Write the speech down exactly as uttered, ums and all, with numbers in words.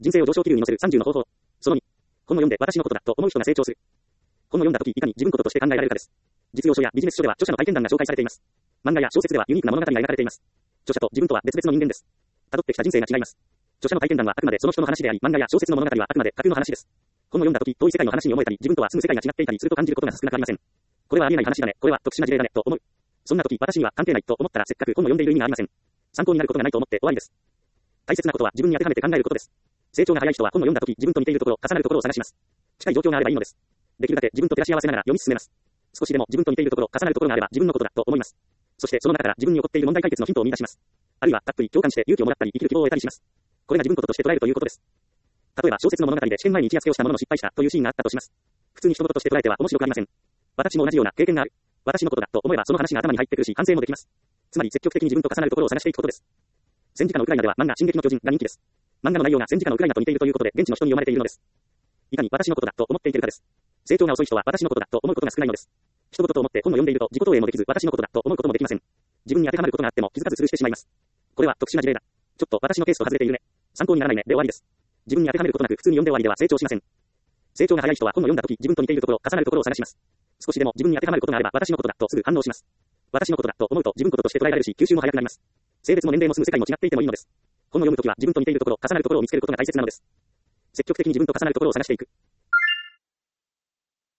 人生を上昇気流に乗せるさんじゅうの方法。そのに。本を読んで私のことだと思う人が成長する。本を読んだときいかに自分こととして考えられるかです。実用書やビジネス書では著者の体験談が紹介されています。漫画や小説ではユニークな物語が描かれています。著者と自分とは別々の人間です。辿ってきた人生が違います。著者の体験談はあくまでその人の話であり、漫画や小説の物語はあくまで架空の話です。本を読んだとき遠い世界の話に思えたり、自分とは住む世界が違っていたりすると感じることが少なくありません。これはありえない話だね、これは特殊な事例だね、と思う。そんなとき私には関係ないと思ったらせっかく本を読んでいる意味がありません。参考になることがないと思って終わりです。大切なことは自分に当てはめて考えることです。成長が早い人は本を読んだとき自分と似ているところ、重なるところを探します。近い状況があればいいのです。できるだけ自分と照らし合わせながら読み進めます。少しでも自分と似ているところ、重なるところがあれば自分のことだと思います。そしてその中から自分に起こっている問題解決のヒントを見出します。あるいはたっぷり共感して勇気をもらったり生きる希望を得たりします。これが自分こととして捉えるということです。例えば小説の物語で試験前に一夜漬けをしたものの失敗したというシーンがあったとします。普通に人事として捉えては面白くありません。私も同じような経験がある。私のことだと思えばその話が頭に入ってくるし反省もできます。つまり積極的に自分と重なるところを探していくことです。戦時下のウクライナでは漫画進撃の巨人が人気です。漫画の内容が戦時下のウクライナと似ているということで現地の人に読まれているのです。いかに私のことだと思っていけるかです。成長が遅い人は私のことだと思うことが少ないのです。人事と思って本を読んでいると自己投影もできず私のことだと思うこともできません。自分に当てはまることがあっても気づかずスルーしてしまいます。これは特殊な事例だ。ちょっと私のケースと外れているね。参考にならないねで終わりです。自分に当てはめることなく普通に読んで終わりでは成長しません。成長が早い人は本を読んだとき自分と似ているところ、重なるところを探します。少しでも自分に当てはまることがあれば私のことだとすぐ反応します。私のことだと思うと自分こととして捉えられるし吸収も早くなります。性別も年齢も住む世界も違っていてもいいのです。本を読むときは自分と似ているところ、重なるところを見つけることが大切なのです。積極的に自分と重なるところを探していく。